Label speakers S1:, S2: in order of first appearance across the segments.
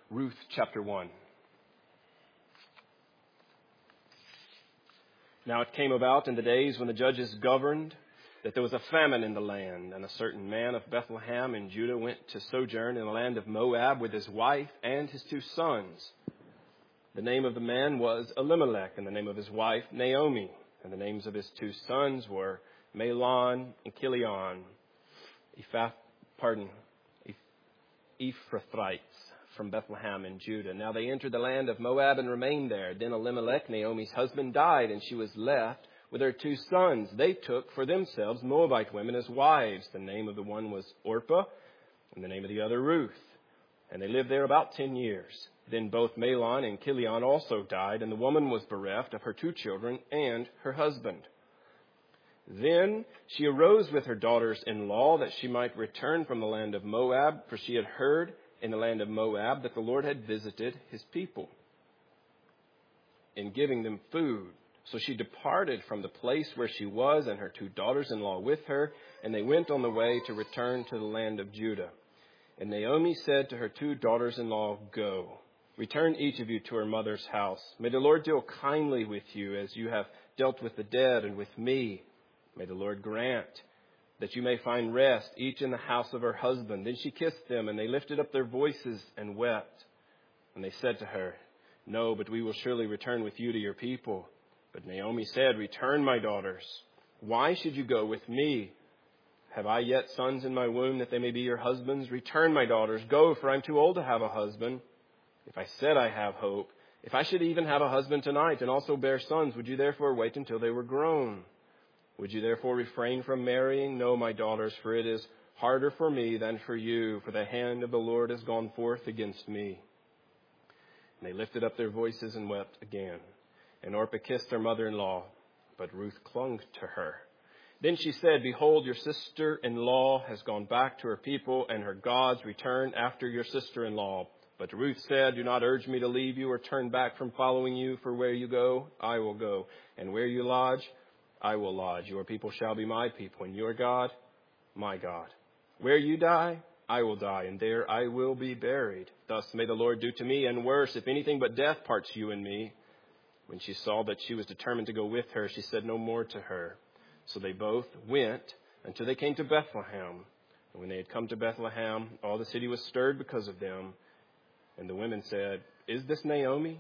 S1: Ruth chapter 1. Now it came about in the days when the judges governed that there was a famine in the land, and a certain man of Bethlehem in Judah went to sojourn in the land of Moab with his wife and his 2 sons. The name of the man was Elimelech, and the name of his wife Naomi, and the names of his 2 sons were Mahlon and Chilion, Ephrathites from Bethlehem in Judah. Now they entered the land of Moab and remained there. Then Elimelech, Naomi's husband, died, and she was left with her 2 sons. They took for themselves Moabite women as wives. The name of the one was Orpah, and the name of the other Ruth. And they lived there about 10 years. Then both Mahlon and Chilion also died, and the woman was bereft of her 2 children and her husband. Then she arose with her daughters-in-law that she might return from the land of Moab, for she had heard in the land of Moab that the Lord had visited his people in giving them food. So she departed from the place where she was, and her 2 daughters-in-law with her, and they went on the way to return to the land of Judah. And Naomi said to her 2 daughters-in-law, "Go, return each of you to her mother's house. May the Lord deal kindly with you as you have dealt with the dead and with me. May the Lord grant that you may find rest, each in the house of her husband." Then she kissed them, and they lifted up their voices and wept. And they said to her, "No, but we will surely return with you to your people." But Naomi said, "Return, my daughters. Why should you go with me? Have I yet sons in my womb that they may be your husbands? Return, my daughters. Go, for I am too old to have a husband. If I said I have hope, if I should even have a husband tonight and also bear sons, would you therefore wait until they were grown? Would you therefore refrain from marrying? No, my daughters, for it is harder for me than for you, for the hand of the Lord has gone forth against me." And they lifted up their voices and wept again. And Orpah kissed her mother-in-law, but Ruth clung to her. Then she said, "Behold, your sister-in-law has gone back to her people, and her gods return after your sister-in-law." But Ruth said, "Do not urge me to leave you or turn back from following you, for where you go, I will go, and where you lodge, I will lodge. Your people shall be my people, and your God, my God. Where you die, I will die, and there I will be buried. Thus may the Lord do to me, and worse, if anything but death parts you and me." When she saw that she was determined to go with her, she said no more to her. So they both went until they came to Bethlehem. And when they had come to Bethlehem, all the city was stirred because of them. And the women said, "Is this Naomi?"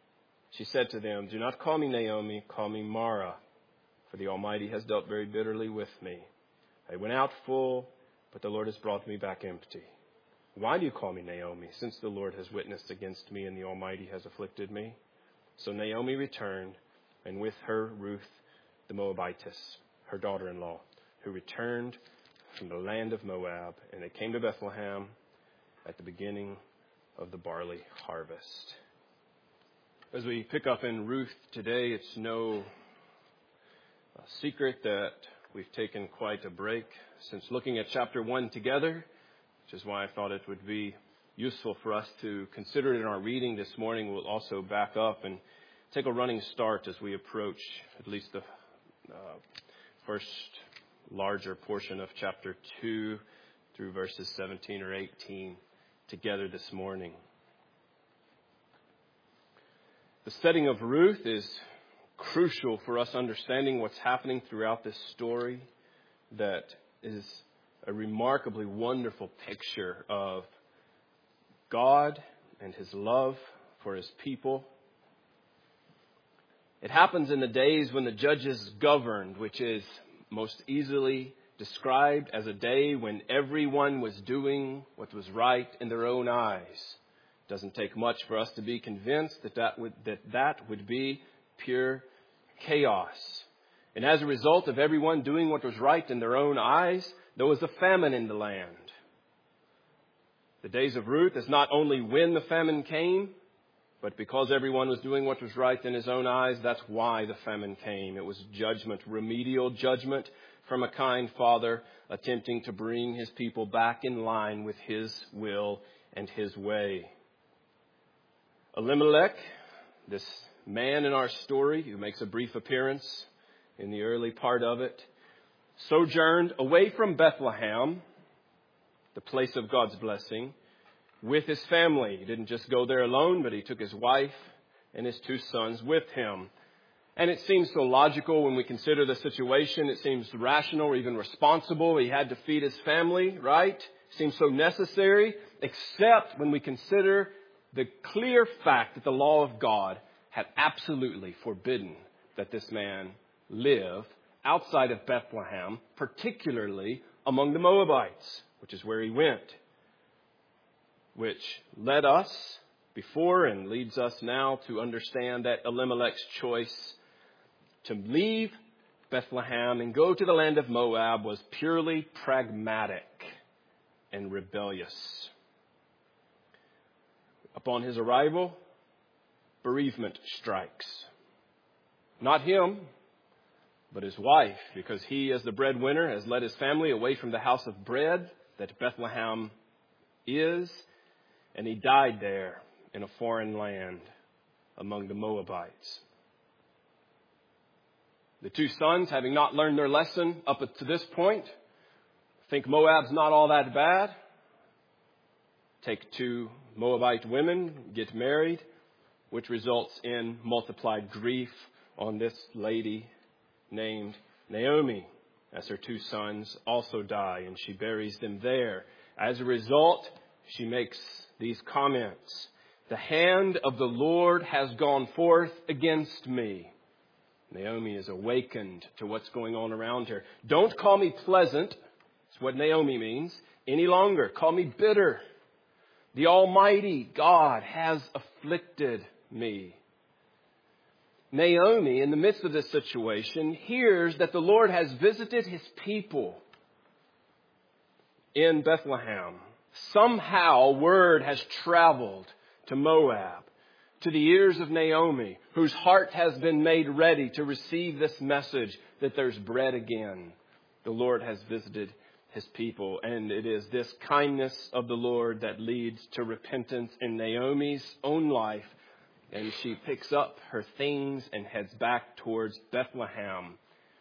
S1: She said to them, "Do not call me Naomi, call me Mara, for the Almighty has dealt very bitterly with me. I went out full, but the Lord has brought me back empty. Why do you call me Naomi, since the Lord has witnessed against me and the Almighty has afflicted me?" So Naomi returned, and with her Ruth the Moabitess, her daughter-in-law, who returned from the land of Moab, and they came to Bethlehem at the beginning of the barley harvest. As we pick up in Ruth today, it's no secret that we've taken quite a break since looking at chapter 1 together, which is why I thought it would be useful for us to consider it in our reading this morning. We'll also back up and take a running start as we approach at least the first larger portion of chapter 2 through verses 17 or 18 together this morning. The setting of Ruth is crucial for us understanding what's happening throughout this story that is a remarkably wonderful picture of God and his love for his people. It happens in the days when the judges governed, which is most easily described as a day when everyone was doing what was right in their own eyes. It doesn't take much for us to be convinced that would be pure chaos. And as a result of everyone doing what was right in their own eyes, there was a famine in the land. The days of Ruth is not only when the famine came, but because everyone was doing what was right in his own eyes, that's why the famine came. It was judgment, remedial judgment from a kind father attempting to bring his people back in line with his will and his way. Elimelech, this man in our story who makes a brief appearance in the early part of it, sojourned away from Bethlehem, the place of God's blessing, with his family. He didn't just go there alone, but he took his wife and his 2 sons with him. And it seems so logical when we consider the situation. It seems rational or even responsible. He had to feed his family, right? It seems so necessary, except when we consider the clear fact that the law of God had absolutely forbidden that this man live outside of Bethlehem, particularly among the Moabites, which is where he went, which led us before and leads us now to understand that Elimelech's choice to leave Bethlehem and go to the land of Moab was purely pragmatic and rebellious. Upon his arrival, bereavement strikes. Not him, but his wife, because he, as the breadwinner, has led his family away from the house of bread that Bethlehem is, and he died there in a foreign land among the Moabites. The 2 sons, having not learned their lesson up to this point, think Moab's not all that bad. Take 2 Moabite women, get married, which results in multiplied grief on this lady named Naomi, as her 2 sons also die, and she buries them there. As a result, she makes these comments: "The hand of the Lord has gone forth against me." Naomi is awakened to what's going on around her. Don't call me pleasant, that's what Naomi means, any longer. Call me bitter. The Almighty God has afflicted me. Naomi, in the midst of this situation, hears that the Lord has visited his people in Bethlehem. Somehow word has traveled to Moab, to the ears of Naomi, whose heart has been made ready to receive this message that there's bread again. The Lord has visited his people, and it is this kindness of the Lord that leads to repentance in Naomi's own life, and she picks up her things and heads back towards Bethlehem.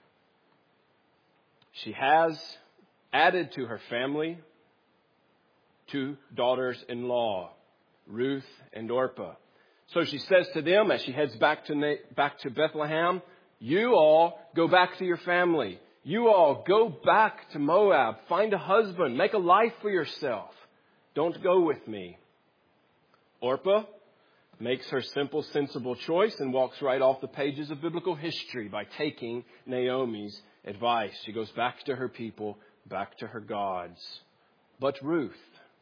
S1: She has added to her family 2 daughters-in-law, Ruth and Orpah. So she says to them as she heads back to Bethlehem, "You all go back to your family. You all go back to Moab. Find a husband. Make a life for yourself. Don't go with me." Orpah makes her simple, sensible choice and walks right off the pages of biblical history by taking Naomi's advice. She goes back to her people, back to her gods. But Ruth,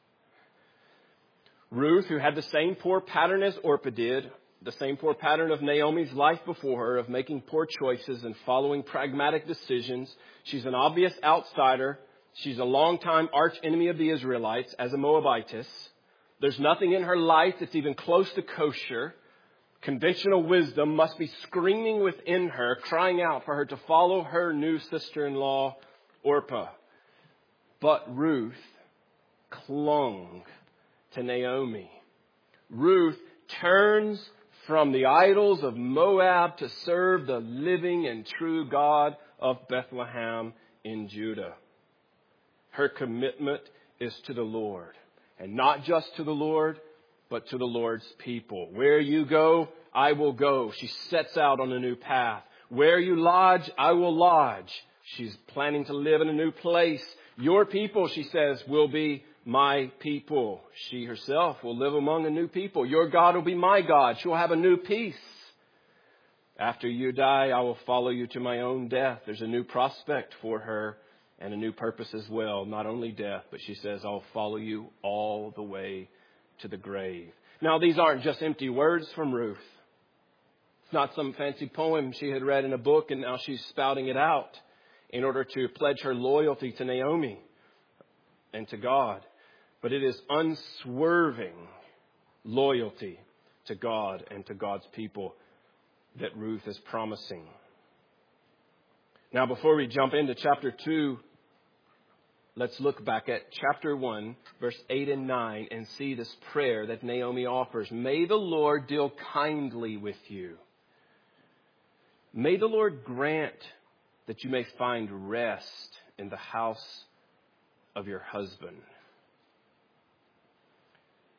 S1: who had the same poor pattern as Orpah did, the same poor pattern of Naomi's life before her, of making poor choices and following pragmatic decisions. She's an obvious outsider. She's a longtime arch enemy of the Israelites as a Moabitess. There's nothing in her life that's even close to kosher. Conventional wisdom must be screaming within her, crying out for her to follow her new sister-in-law, Orpah. But Ruth clung to Naomi. Ruth turns from the idols of Moab to serve the living and true God of Bethlehem in Judah. Her commitment is to the Lord, and not just to the Lord, but to the Lord's people. Where you go, I will go. She sets out on a new path. Where you lodge, I will lodge. She's planning to live in a new place. Your people, she says, will be my people. She herself will live among a new people. Your God will be my God. She'll have a new peace. After you die, I will follow you to my own death. There's a new prospect for her and a new purpose as well. Not only death, but she says, I'll follow you all the way to the grave. Now, these aren't just empty words from Ruth. It's not some fancy poem she had read in a book and now she's spouting it out in order to pledge her loyalty to Naomi and to God. But it is unswerving loyalty to God and to God's people that Ruth is promising. Now, before we jump into chapter 2, let's look back at chapter 1, verse 8 and 9, and see this prayer that Naomi offers. May the Lord deal kindly with you. May the Lord grant that you may find rest in the house of your husband.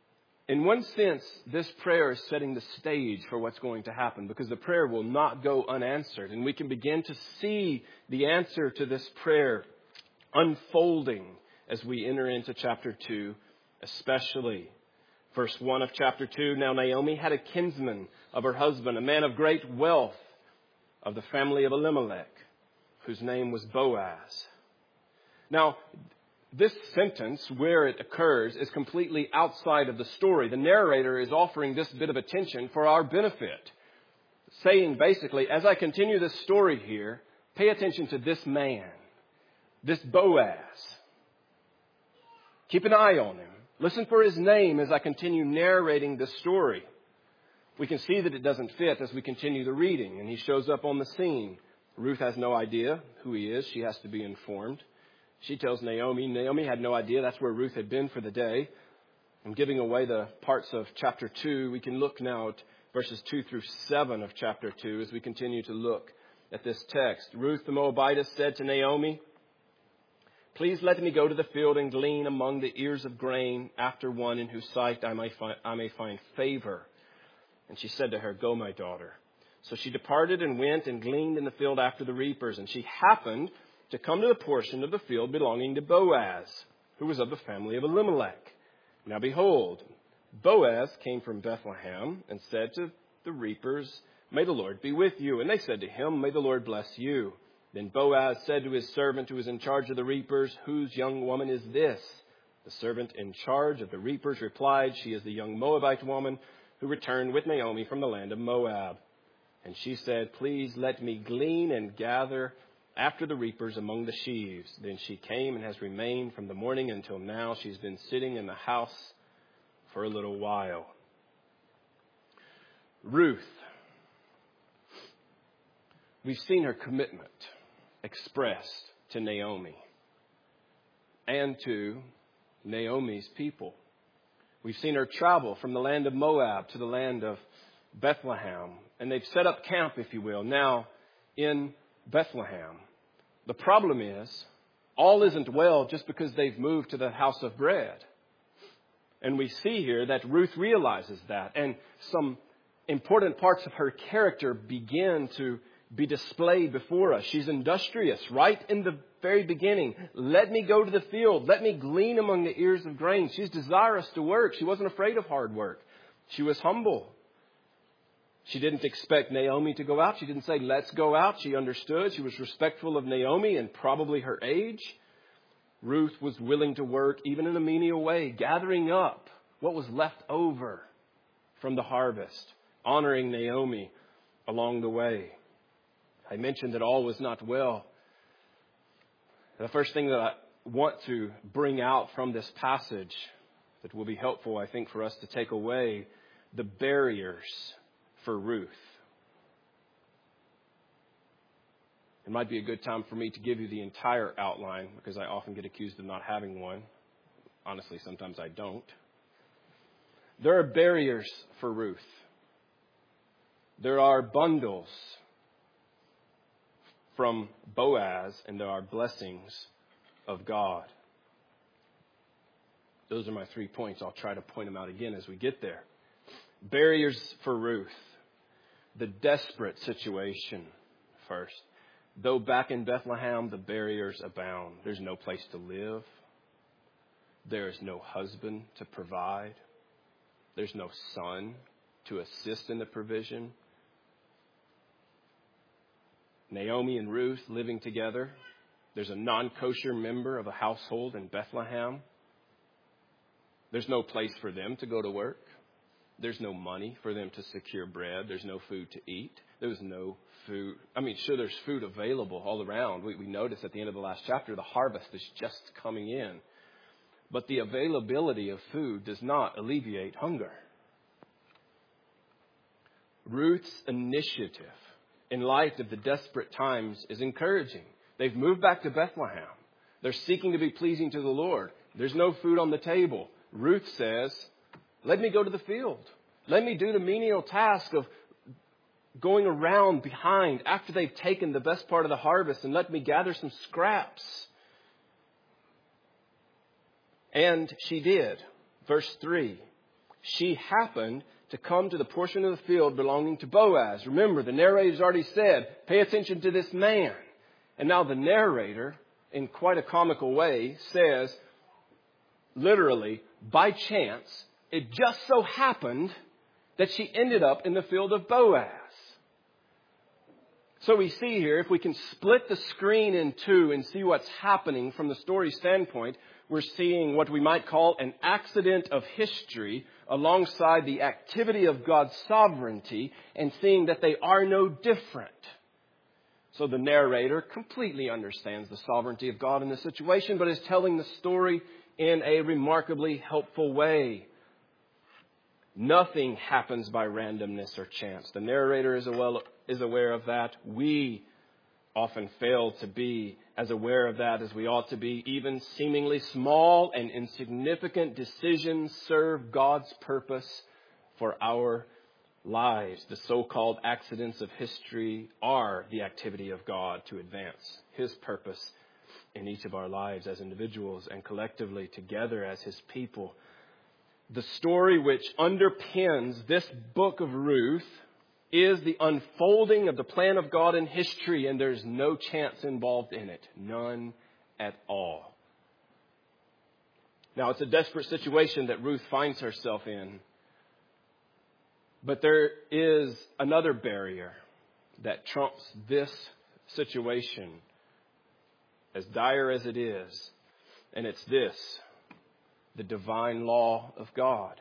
S1: In one sense, this prayer is setting the stage for what's going to happen, because the prayer will not go unanswered. And we can begin to see the answer to this prayer unfolding as we enter into chapter 2, especially. Verse 1 of chapter 2, now Naomi had a kinsman of her husband, a man of great wealth of the family of Elimelech, whose name was Boaz. Now, this sentence, where it occurs, is completely outside of the story. The narrator is offering this bit of attention for our benefit, saying basically, as I continue this story here, pay attention to this man, this Boaz. Keep an eye on him. Listen for his name as I continue narrating this story. We can see that it doesn't fit as we continue the reading, and he shows up on the scene. Ruth has no idea who he is. She has to be informed. She tells Naomi. Naomi had no idea. That's where Ruth had been for the day. I'm giving away the parts of chapter 2. We can look now at verses 2 through 7 of chapter 2 as we continue to look at this text. Ruth the Moabitess said to Naomi, please let me go to the field and glean among the ears of grain after one in whose sight I may find favor. And she said to her, go, my daughter. So she departed and went and gleaned in the field after the reapers. And she happened to come to the portion of the field belonging to Boaz, who was of the family of Elimelech. Now behold, Boaz came from Bethlehem and said to the reapers, may the Lord be with you. And they said to him, may the Lord bless you. Then Boaz said to his servant who was in charge of the reapers, whose young woman is this? The servant in charge of the reapers replied, she is the young Moabite woman who returned with Naomi from the land of Moab. And she said, please let me glean and gather after the reapers among the sheaves. Then she came and has remained from the morning until now. She's been sitting in the house for a little while. Ruth. We've seen her commitment expressed to Naomi and to Naomi's people. We've seen her travel from the land of Moab to the land of Bethlehem. And they've set up camp, if you will, now in Bethlehem. The problem is, all isn't well just because they've moved to the house of bread. And we see here that Ruth realizes that. And some important parts of her character begin to be displayed before us. She's industrious right in the very beginning. Let me go to the field. Let me glean among the ears of grain. She's desirous to work. She wasn't afraid of hard work. She was humble. She didn't expect Naomi to go out. She didn't say, let's go out. She understood. She was respectful of Naomi and probably her age. Ruth was willing to work even in a menial way, gathering up what was left over from the harvest, honoring Naomi along the way. I mentioned that all was not well. The first thing that I want to bring out from this passage that will be helpful, I think, for us to take away, the barriers for Ruth. It might be a good time for me to give you the entire outline because I often get accused of not having one. Honestly, sometimes I don't. There are barriers for Ruth. There are bundles from Boaz, and there are blessings of God. Those are my 3 points. I'll try to point them out again as we get there. Barriers for Ruth. The desperate situation first. Though back in Bethlehem, the barriers abound. There's no place to live. There is no husband to provide. There's no son to assist in the provision. Naomi and Ruth living together. There's a non-kosher member of a household in Bethlehem. There's no place for them to go to work. There's no money for them to secure bread. There's no food to eat. There's no food. Sure, there's food available all around. We notice at the end of the last chapter, the harvest is just coming in. But the availability of food does not alleviate hunger. Ruth's initiative, in light of the desperate times, is encouraging. They've moved back to Bethlehem. They're seeking to be pleasing to the Lord. There's no food on the table. Ruth says, let me go to the field. Let me do the menial task of going around behind after they've taken the best part of the harvest, and let me gather some scraps. And she did. Verse 3. she happened to come to the portion of the field belonging to Boaz. Remember, the narrator's already said, pay attention to this man. And now the narrator, in quite a comical way, says, literally, by chance, it just so happened that she ended up in the field of Boaz. So we see here, if we can split the screen in two and see what's happening from the story standpoint, we're seeing what we might call an accident of history alongside the activity of God's sovereignty, and seeing that they are no different. So the narrator completely understands the sovereignty of God in this situation, but is telling the story in a remarkably helpful way. Nothing happens by randomness or chance. The narrator is aware of that. We often fail to be as aware of that as we ought to be. Even seemingly small and insignificant decisions serve God's purpose for our lives. The so-called accidents of history are the activity of God to advance His purpose in each of our lives as individuals and collectively together as His people. The story which underpins this book of Ruth is the unfolding of the plan of God in history, and there's no chance involved in it. None at all. Now, it's a desperate situation that Ruth finds herself in. But there is another barrier that trumps this situation, as dire as it is. And it's this: the divine law of God.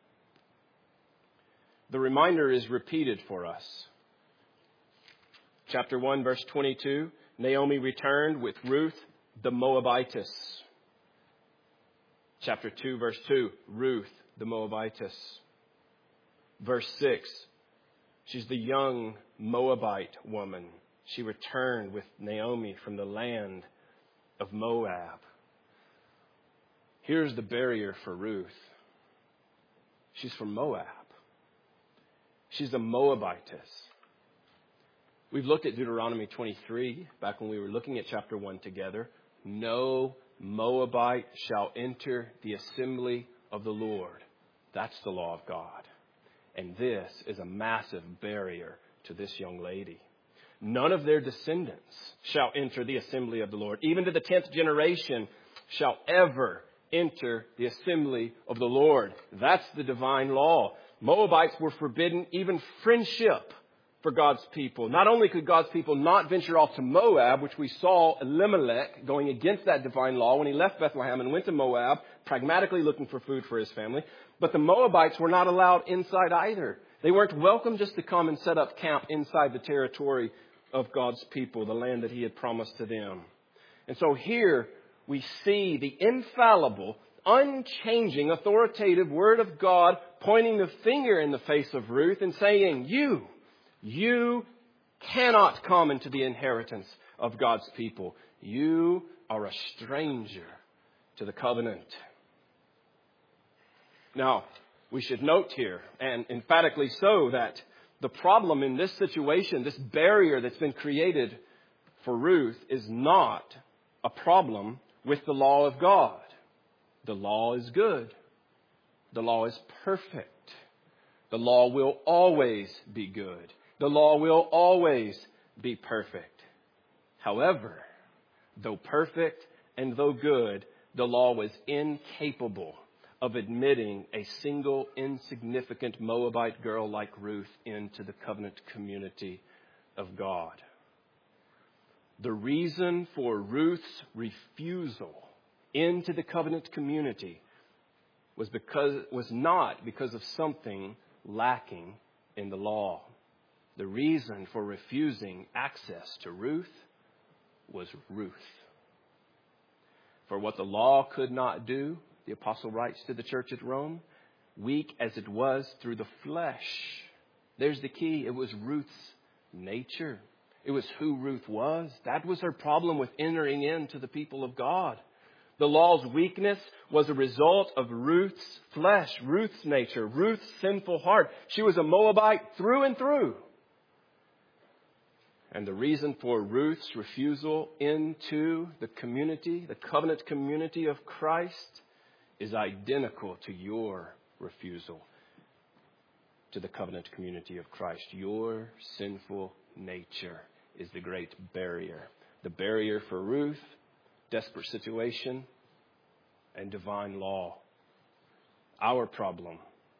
S1: The reminder is repeated for us. Chapter 1, verse 22, Naomi returned with Ruth the Moabitess. Chapter 2, verse 2, Ruth the Moabitess. Verse 6, she's the young Moabite woman. She returned with Naomi from the land of Moab. Here's the barrier for Ruth. She's from Moab. She's a Moabitess. We've looked at Deuteronomy 23 back when we were looking at chapter 1 together. No Moabite shall enter the assembly of the Lord. That's the law of God. And this is a massive barrier to this young lady. None of their descendants shall enter the assembly of the Lord. Even to the 10th generation shall ever enter the assembly of the Lord. That's the divine law. Moabites were forbidden even friendship for God's people. Not only could God's people not venture off to Moab, which we saw Elimelech going against that divine law when he left Bethlehem and went to Moab, pragmatically looking for food for his family, but the Moabites were not allowed inside either. They weren't welcome just to come and set up camp inside the territory of God's people, the land that He had promised to them. And so here we see the infallible, unchanging, authoritative Word of God pointing the finger in the face of Ruth and saying, you cannot come into the inheritance of God's people. You are a stranger to the covenant. Now, we should note here, and emphatically so, that the problem in this situation, this barrier that's been created for Ruth, is not a problem with the law of God. The law is good. The law is perfect. The law will always be good. The law will always be perfect. However, though perfect and though good, the law was incapable of admitting a single insignificant Moabite girl like Ruth into the covenant community of God. The reason for Ruth's refusal into the covenant community was not because of something lacking in the law. The reason for refusing access to Ruth was Ruth. For what the law could not do, the apostle writes to the church at Rome, weak as it was through the flesh. There's the key. It was Ruth's nature. It was who Ruth was. That was her problem with entering into the people of God. The law's weakness was a result of Ruth's flesh, Ruth's nature, Ruth's sinful heart. She was a Moabite through and through. And the reason for Ruth's refusal into the community, the covenant community of Christ, is identical to your refusal to the covenant community of Christ. Your sinful nature is the great barrier. The barrier for Ruth, desperate situation, and divine law. Our problem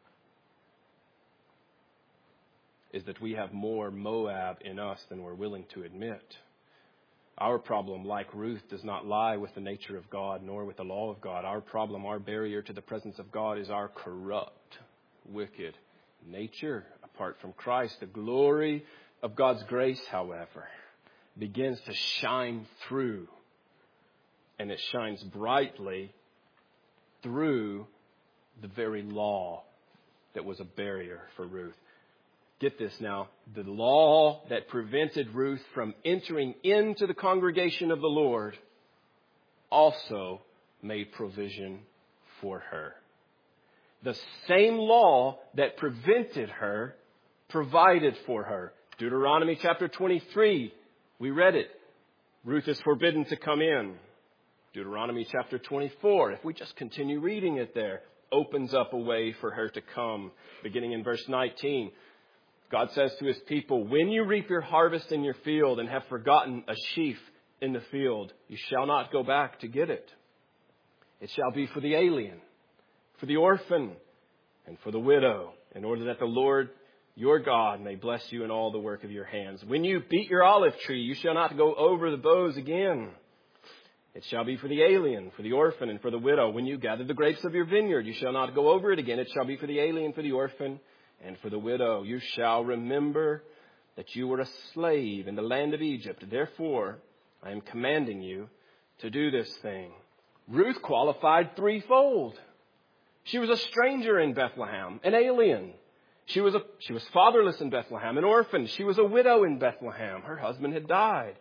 S1: is that we have more Moab in us than we're willing to admit. Our problem, like Ruth, does not lie with the nature of God nor with the law of God. Our problem, our barrier to the presence of God, is our corrupt, wicked nature apart from Christ. The glory of God's grace, however, begins to shine through, and it shines brightly through the very law that was a barrier for Ruth. Get this now. The law that prevented Ruth from entering into the congregation of the Lord also made provision for her. The same law that prevented her provided for her. Deuteronomy chapter 23, we read it. Ruth is forbidden to come in. Deuteronomy chapter 24, if we just continue reading it there, opens up a way for her to come. Beginning in verse 19. God says to his people, when you reap your harvest in your field and have forgotten a sheaf in the field, you shall not go back to get it. It shall be for the alien, for the orphan, and for the widow, in order that the Lord your God may bless you in all the work of your hands. When you beat your olive tree, you shall not go over the boughs again. It shall be for the alien, for the orphan, and for the widow. When you gather the grapes of your vineyard, you shall not go over it again. It shall be for the alien, for the orphan, and for the widow. You shall remember that you were a slave in the land of Egypt. Therefore, I am commanding you to do this thing. Ruth qualified threefold. She was a stranger in Bethlehem, an alien. She was fatherless in Bethlehem, an orphan. She was a widow in Bethlehem. Her husband had died.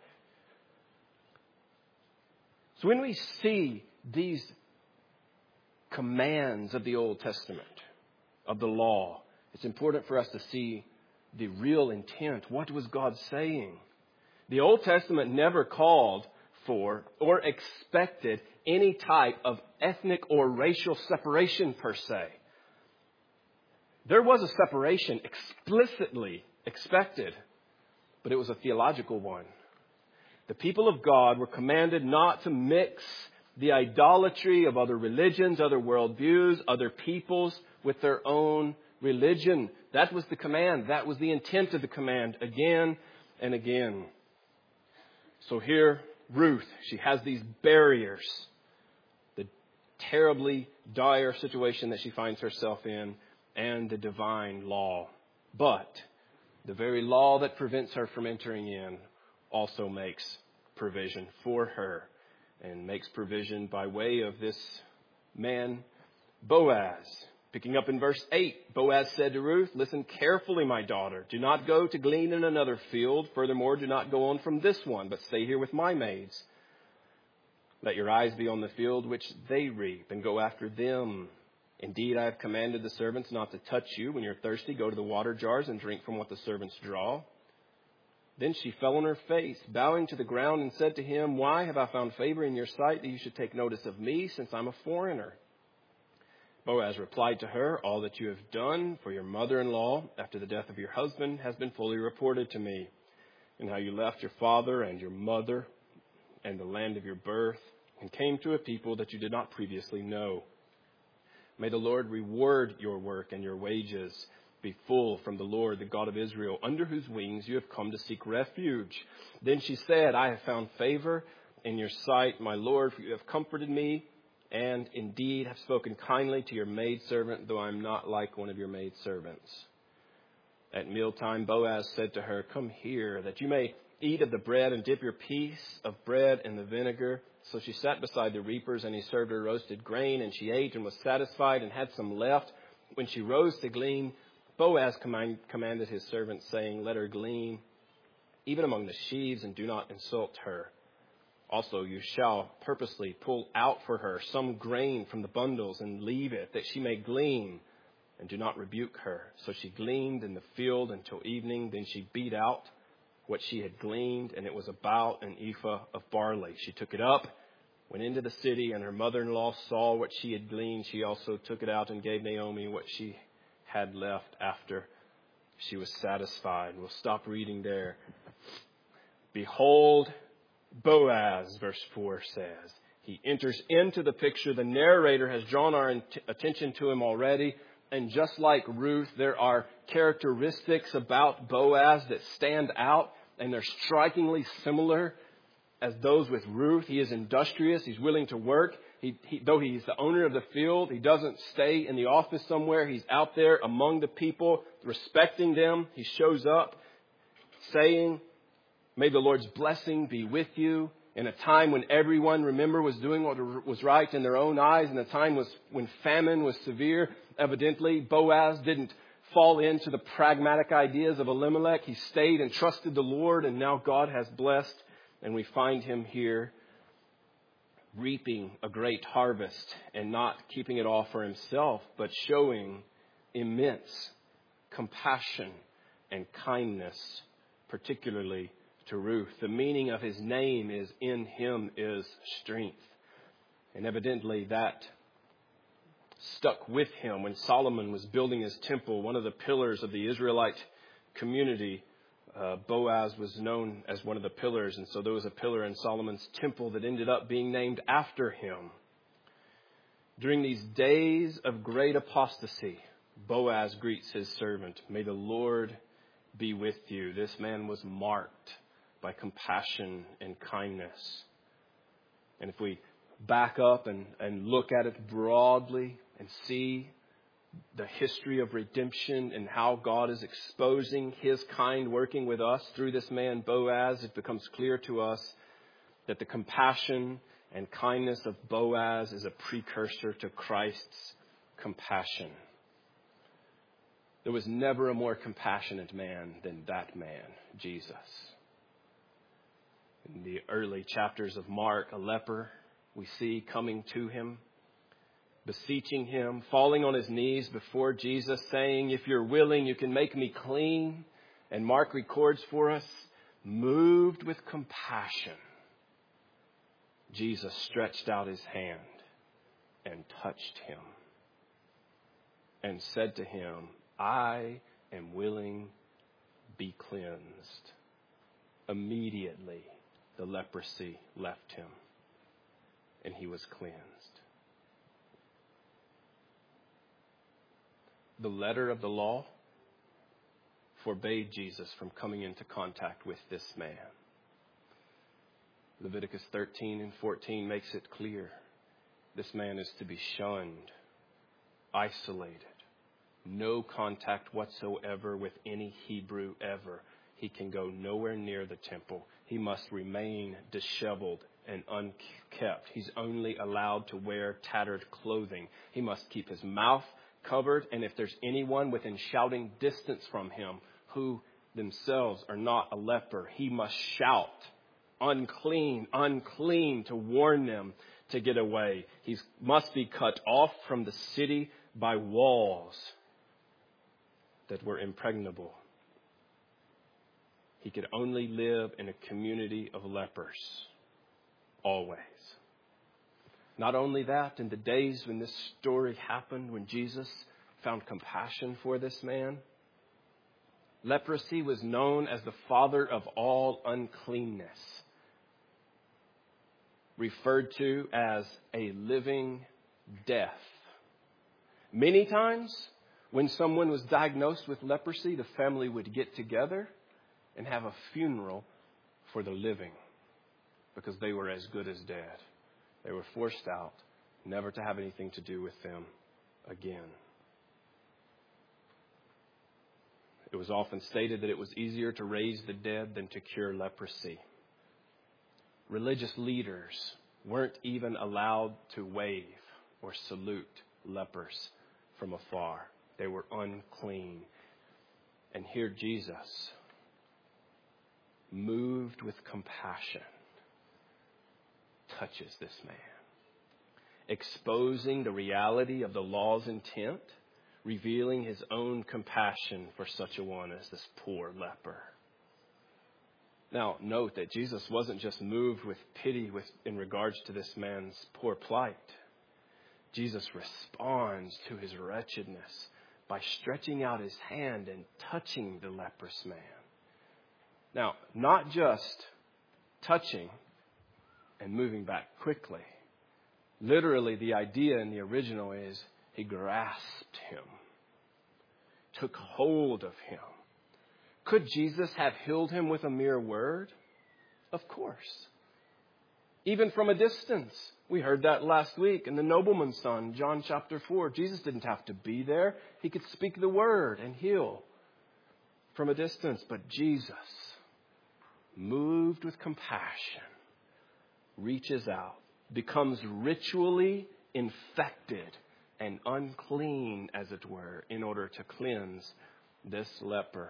S1: So when we see these commands of the Old Testament, of the law, it's important for us to see the real intent. What was God saying? The Old Testament never called for or expected any type of ethnic or racial separation per se. There was a separation explicitly expected, but it was a theological one. The people of God were commanded not to mix the idolatry of other religions, other worldviews, other peoples with their own religion. That was the command. That was the intent of the command again and again. So here, Ruth, she has these barriers. The terribly dire situation that she finds herself in and the divine law. But the very law that prevents her from entering in also makes provision for her and makes provision by way of this man, Boaz. Picking up in verse 8, Boaz said to Ruth, listen carefully, my daughter. Do not go to glean in another field. Furthermore, do not go on from this one, but stay here with my maids. Let your eyes be on the field which they reap, and go after them. Indeed, I have commanded the servants not to touch you. When you're thirsty, go to the water jars and drink from what the servants draw. Then she fell on her face, bowing to the ground, and said to him, why have I found favor in your sight that you should take notice of me, since I'm a foreigner? Boaz replied to her, all that you have done for your mother-in-law after the death of your husband has been fully reported to me, and how you left your father and your mother and the land of your birth and came to a people that you did not previously know. May the Lord reward your work and your wages be full from the Lord, the God of Israel, under whose wings you have come to seek refuge. Then she said, I have found favor in your sight, my Lord, for you have comforted me, and indeed have spoken kindly to your maidservant, though I am not like one of your maidservants. At mealtime, Boaz said to her, come here, that you may eat of the bread and dip your piece of bread in the vinegar. So she sat beside the reapers, and he served her roasted grain, and she ate and was satisfied and had some left. When she rose to glean, Boaz commanded his servant, saying, let her glean even among the sheaves, and do not insult her. Also, you shall purposely pull out for her some grain from the bundles and leave it, that she may glean, and do not rebuke her. So she gleaned in the field until evening. Then she beat out what she had gleaned, and it was about an ephah of barley. She took it up, went into the city, and her mother-in-law saw what she had gleaned. She also took it out and gave Naomi what she had left after she was satisfied. We'll stop reading there. Behold, Boaz, verse 4 says. He enters into the picture. The narrator has drawn our attention to him already. And just like Ruth, there are characteristics about Boaz that stand out, and they're strikingly similar as those with Ruth. He is industrious. He's willing to work. Though he's the owner of the field, he doesn't stay in the office somewhere. He's out there among the people, respecting them. He shows up saying, may the Lord's blessing be with you. In a time when everyone, remember, was doing what was right in their own eyes, and the time was when famine was severe. Evidently, Boaz didn't fall into the pragmatic ideas of Elimelech. He stayed and trusted the Lord, and now God has blessed. And we find him here reaping a great harvest and not keeping it all for himself, but showing immense compassion and kindness, particularly to Ruth. The meaning of his name is in him is strength. And evidently that stuck with him when Solomon was building his temple, one of the pillars of the Israelite community. Boaz was known as one of the pillars, and so there was a pillar in Solomon's temple that ended up being named after him. During these days of great apostasy, Boaz greets his servant. May the Lord be with you. This man was marked by compassion and kindness. And if we back up and look at it broadly and see the history of redemption and how God is exposing his kind working with us through this man Boaz, it becomes clear to us that the compassion and kindness of Boaz is a precursor to Christ's compassion. There was never a more compassionate man than that man, Jesus. In the early chapters of Mark, a leper we see coming to him, beseeching him, falling on his knees before Jesus, saying, if you're willing, you can make me clean. And Mark records for us, moved with compassion, Jesus stretched out his hand and touched him and said to him, I am willing, be cleansed. Immediately, the leprosy left him and he was cleansed. The letter of the law forbade Jesus from coming into contact with this man. Leviticus 13 and 14 makes it clear. This man is to be shunned, isolated, no contact whatsoever with any Hebrew ever. He can go nowhere near the temple. He must remain disheveled and unkept. He's only allowed to wear tattered clothing. He must keep his mouth covered, and if there's anyone within shouting distance from him who themselves are not a leper, he must shout, unclean, unclean, to warn them to get away. He must be cut off from the city by walls that were impregnable. He could only live in a community of lepers, always. Not only that, in the days when this story happened, when Jesus found compassion for this man, leprosy was known as the father of all uncleanness, referred to as a living death. Many times, when someone was diagnosed with leprosy, the family would get together and have a funeral for the living because they were as good as dead. They were forced out, never to have anything to do with them again. It was often stated that it was easier to raise the dead than to cure leprosy. Religious leaders weren't even allowed to wave or salute lepers from afar. They were unclean. And here Jesus, moved with compassion, touches this man, exposing the reality of the law's intent, revealing his own compassion for such a one as this poor leper. Now, note that Jesus wasn't just moved with pity in regards to this man's poor plight. Jesus responds to his wretchedness by stretching out his hand and touching the leprous man. Now, not just touching and moving back quickly. Literally, the idea in the original is he grasped him, took hold of him. Could Jesus have healed him with a mere word? Of course. Even from a distance. We heard that last week in the nobleman's son, John chapter 4. Jesus didn't have to be there. He could speak the word and heal from a distance. But Jesus, moved with compassion, reaches out, becomes ritually infected and unclean, as it were, in order to cleanse this leper.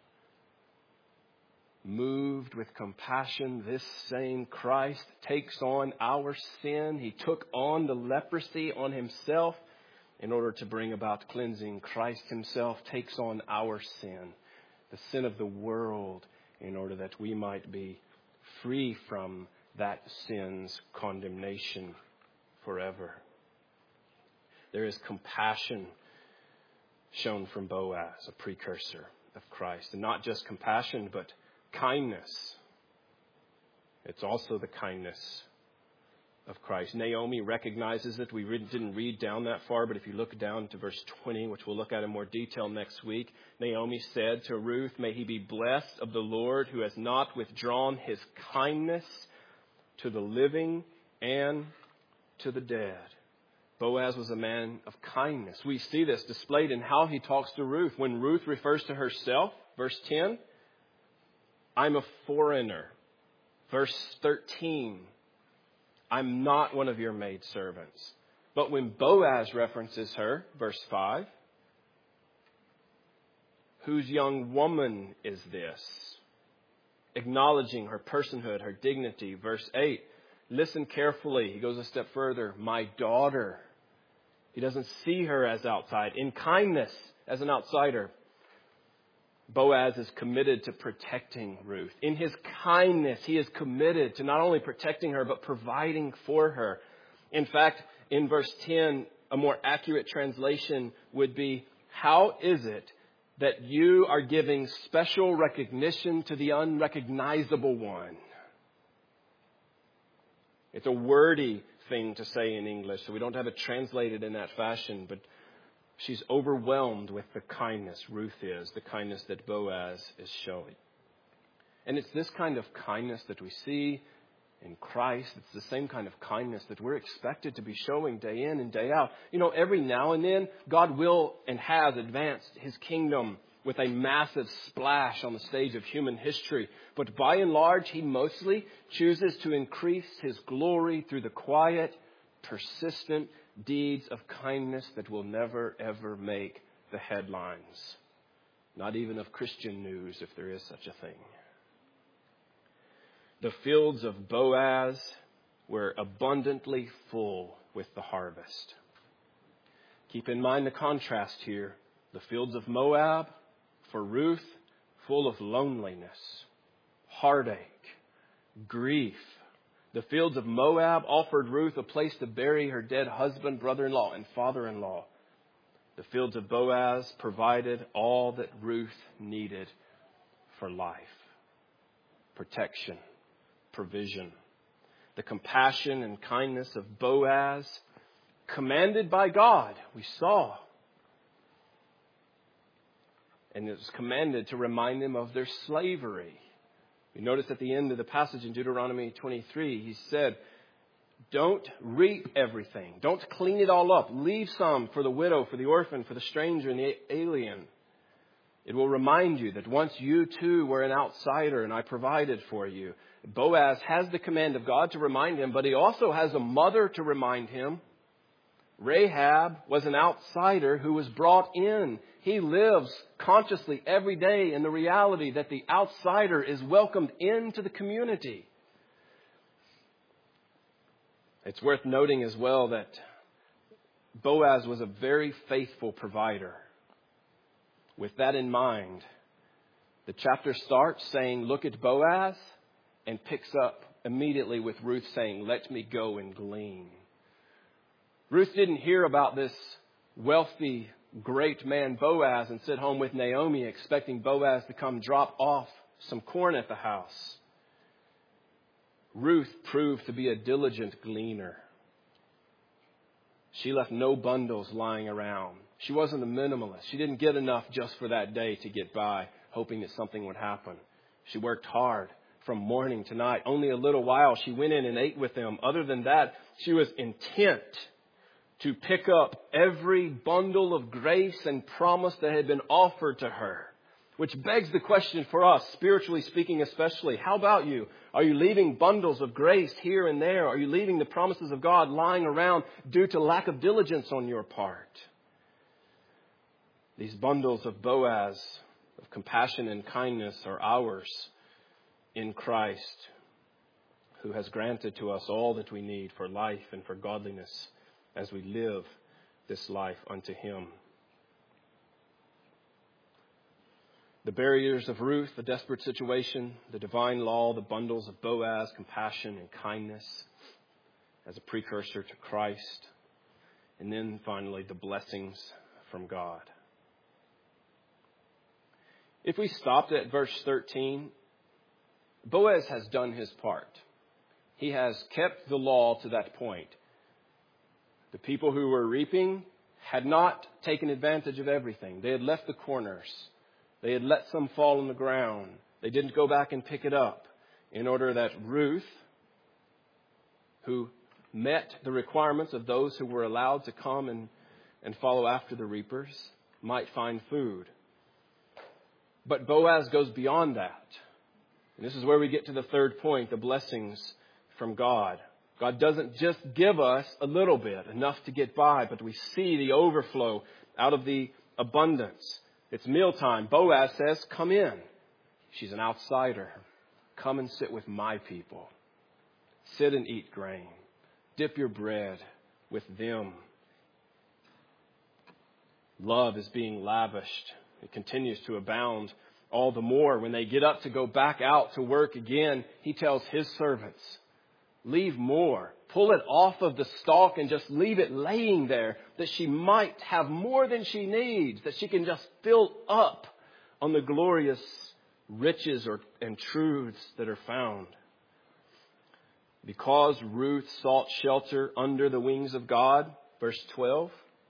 S1: Moved with compassion, this same Christ takes on our sin. He took on the leprosy on himself in order to bring about cleansing. Christ himself takes on our sin, the sin of the world, in order that we might be free from that sin's condemnation forever. There is compassion shown from Boaz, a precursor of Christ. And not just compassion, but kindness. It's also the kindness of Christ. Naomi recognizes it. We didn't read down that far, but if you look down to verse 20, which we'll look at in more detail next week, Naomi said to Ruth, "May he be blessed of the Lord, who has not withdrawn his kindness to the living and to the dead." Boaz was a man of kindness. We see this displayed in how he talks to Ruth. When Ruth refers to herself, verse 10, "I'm a foreigner." Verse 13, "I'm not one of your maidservants." But when Boaz references her, verse 5, "Whose young woman is this?" Acknowledging her personhood, her dignity. Verse 8, listen carefully. He goes a step further. "My daughter." He doesn't see her as outside. In kindness, as an outsider, Boaz is committed to protecting Ruth. In his kindness, he is committed to not only protecting her, but providing for her. In fact, in verse 10, a more accurate translation would be, "How is it that you are giving special recognition to the unrecognizable one?" It's a wordy thing to say in English, so we don't have it translated in that fashion, but she's overwhelmed with the kindness, Ruth is, the kindness that Boaz is showing. And it's this kind of kindness that we see in Christ. It's the same kind of kindness that we're expected to be showing day in and day out. You know, every now and then, God will and has advanced his kingdom with a massive splash on the stage of human history. But by and large, he mostly chooses to increase his glory through the quiet, persistent deeds of kindness that will never, ever make the headlines. Not even of Christian news, if there is such a thing. The fields of Boaz were abundantly full with the harvest. Keep in mind the contrast here. The fields of Moab, for Ruth, full of loneliness, heartache, grief. The fields of Moab offered Ruth a place to bury her dead husband, brother-in-law, and father-in-law. The fields of Boaz provided all that Ruth needed for life. Protection, provision. The compassion and kindness of Boaz, commanded by God, we saw. And it was commanded to remind them of their slavery. You notice at the end of the passage in Deuteronomy 23, he said, "Don't reap everything. Don't clean it all up. Leave some for the widow, for the orphan, for the stranger and the alien. It will remind you that once you too were an outsider and I provided for you." Boaz has the command of God to remind him, but he also has a mother to remind him. Rahab was an outsider who was brought in. He lives consciously every day in the reality that the outsider is welcomed into the community. It's worth noting as well that Boaz was a very faithful provider. With that in mind, the chapter starts saying, "Look at Boaz," and picks up immediately with Ruth saying, "Let me go and glean." Ruth didn't hear about this wealthy great man Boaz and sit home with Naomi, expecting Boaz to come drop off some corn at the house. Ruth proved to be a diligent gleaner. She left no bundles lying around. She wasn't a minimalist. She didn't get enough just for that day to get by, hoping that something would happen. She worked hard from morning to night. Only a little while she went in and ate with them. Other than that, she was intent to pick up every bundle of grace and promise that had been offered to her. Which begs the question for us, spiritually speaking especially. How about you? Are you leaving bundles of grace here and there? Are you leaving the promises of God lying around due to lack of diligence on your part? These bundles of Boaz, of compassion and kindness, are ours in Christ, who has granted to us all that we need for life and for godliness as we live this life unto Him. The barriers of Ruth, the desperate situation, the divine law, the bundles of Boaz, compassion and kindness as a precursor to Christ. And then finally, the blessings from God. If we stopped at verse 13, Boaz has done his part. He has kept the law to that point. The people who were reaping had not taken advantage of everything. They had left the corners. They had let some fall on the ground. They didn't go back and pick it up in order that Ruth, who met the requirements of those who were allowed to come and follow after the reapers, might find food. But Boaz goes beyond that. And this is where we get to the third point, the blessings from God. God doesn't just give us a little bit, enough to get by, but we see the overflow out of the abundance. It's mealtime. Boaz says, come in. She's an outsider. Come and sit with my people. Sit and eat grain. Dip your bread with them. Love is being lavished. It continues to abound all the more. When they get up to go back out to work again, he tells his servants, leave more. Pull it off of the stalk and just leave it laying there, that she might have more than she needs, that she can just fill up on the glorious riches and truths that are found. Because Ruth sought shelter under the wings of God, verse 12,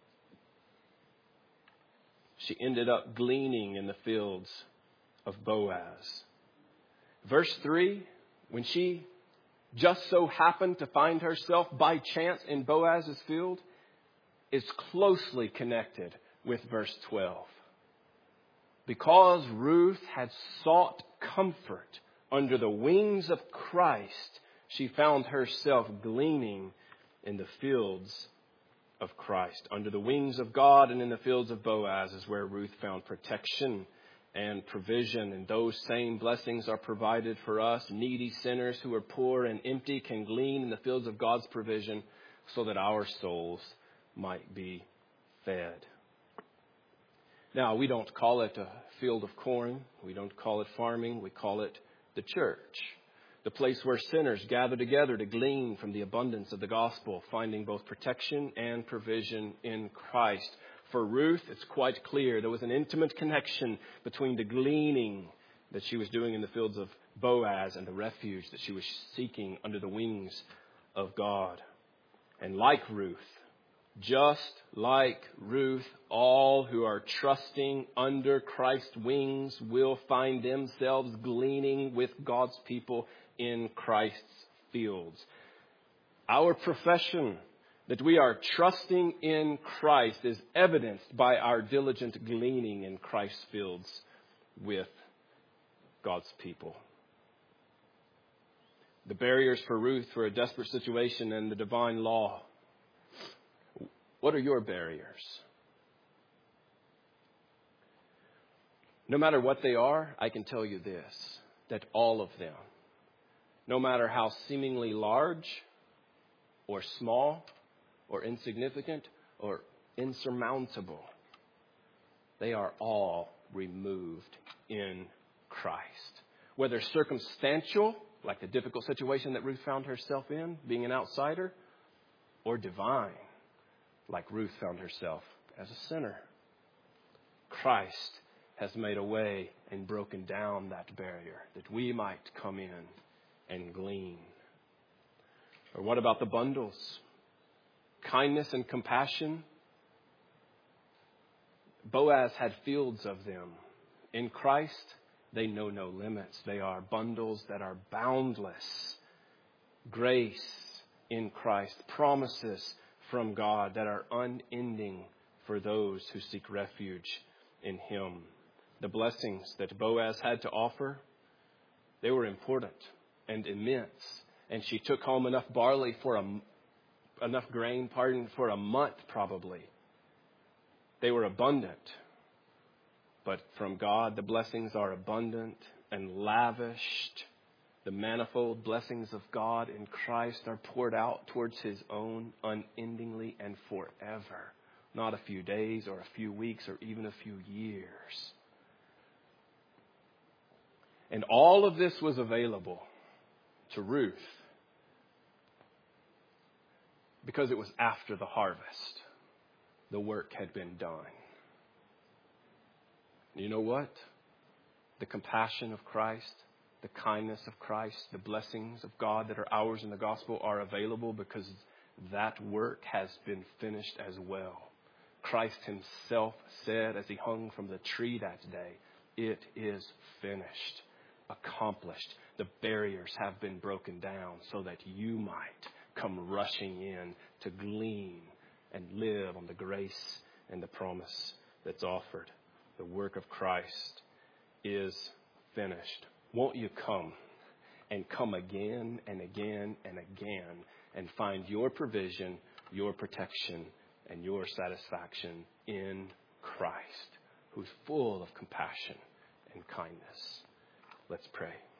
S1: she ended up gleaning in the fields of Boaz. Verse 3, when she just so happened to find herself by chance in Boaz's field, is closely connected with verse 12. Because Ruth had sought comfort under the wings of Christ, she found herself gleaning in the fields of Christ. Under the wings of God and in the fields of Boaz is where Ruth found protection and provision, and those same blessings are provided for us. Needy sinners who are poor and empty can glean in the fields of God's provision so that our souls might be fed. Now, we don't call it a field of corn. We don't call it farming. We call it the church, the place where sinners gather together to glean from the abundance of the gospel, finding both protection and provision in Christ. For Ruth, it's quite clear there was an intimate connection between the gleaning that she was doing in the fields of Boaz and the refuge that she was seeking under the wings of God. And like Ruth, just like Ruth, all who are trusting under Christ's wings will find themselves gleaning with God's people in Christ's fields. Our profession that we are trusting in Christ is evidenced by our diligent gleaning in Christ's fields with God's people. The barriers for Ruth were a desperate situation and the divine law. What are your barriers? No matter what they are, I can tell you this, that all of them, no matter how seemingly large or small or insignificant or insurmountable, they are all removed in Christ. Whether circumstantial, like the difficult situation that Ruth found herself in, being an outsider, or divine, like Ruth found herself as a sinner. Christ has made a way and broken down that barrier that we might come in and glean. Or what about the bundles? Kindness and compassion. Boaz had fields of them. In Christ, they know no limits. They are bundles that are boundless. Grace in Christ, promises from God that are unending for those who seek refuge in Him. The blessings that Boaz had to offer, they were important and immense. And she took home enough barley for enough grain for a month probably. They were abundant. But from God, the blessings are abundant and lavished. The manifold blessings of God in Christ are poured out towards His own unendingly and forever. Not a few days or a few weeks or even a few years. And all of this was available to Ruth because it was after the harvest. The work had been done. You know what? The compassion of Christ, the kindness of Christ, the blessings of God that are ours in the gospel are available because that work has been finished as well. Christ Himself said as He hung from the tree that day, it is finished, accomplished. The barriers have been broken down so that you might come rushing in to glean and live on the grace and the promise that's offered. The work of Christ is finished. Won't you come and come again and again and again and find your provision, your protection, and your satisfaction in Christ, who's full of compassion and kindness. Let's pray.